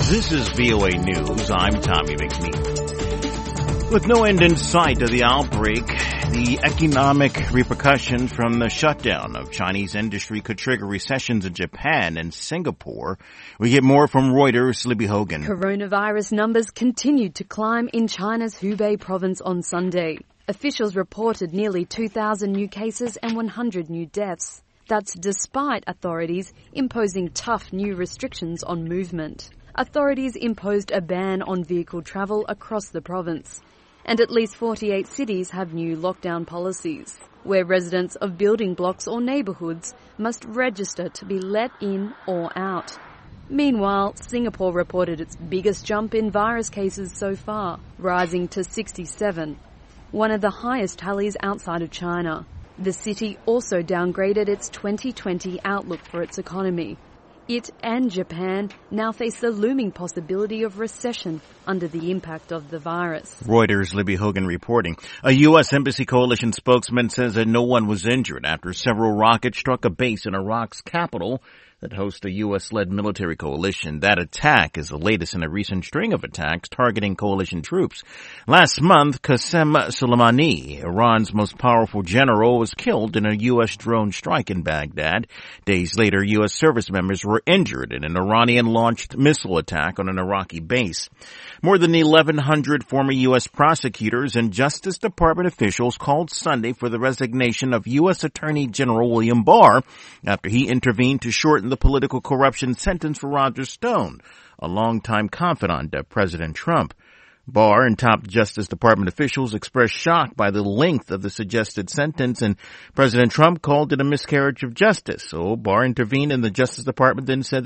This is VOA News. I'm Tommy McNeil. With no end in sight of the outbreak, the economic repercussions from the shutdown of Chinese industry could trigger recessions in Japan and Singapore. We get more from Reuters' Libby Hogan. Coronavirus numbers continued to climb in China's Hubei province on Sunday. Officials reported nearly 2,000 new cases and 100 new deaths. That's despite authorities imposing tough new restrictions on movement. Authorities imposed a ban on vehicle travel across the province. And at least 48 cities have new lockdown policies, where residents of building blocks or neighbourhoods must register to be let in or out. Meanwhile, Singapore reported its biggest jump in virus cases so far, rising to 67, one of the highest tallies outside of China. The city also downgraded its 2020 outlook for its economy. It and Japan now face the looming possibility of recession under the impact of the virus. Reuters' Libby Hogan reporting. A U.S. Embassy Coalition spokesman says that no one was injured after several rockets struck a base in Iraq's capital that hosts a U.S.-led military coalition. That attack is the latest in a recent string of attacks targeting coalition troops. Last month, Qasem Soleimani, Iran's most powerful general, was killed in a U.S. drone strike in Baghdad. Days later, U.S. service members were injured in an Iranian-launched missile attack on an Iraqi base. More than 1,100 former U.S. prosecutors and Justice Department officials called Sunday for the resignation of U.S. Attorney General William Barr after he intervened to shorten the political corruption sentence for Roger Stone, a longtime confidant of President Trump. Barr and top Justice Department officials expressed shock by the length of the suggested sentence, and President Trump called it a miscarriage of justice. So Barr intervened, and the Justice Department then said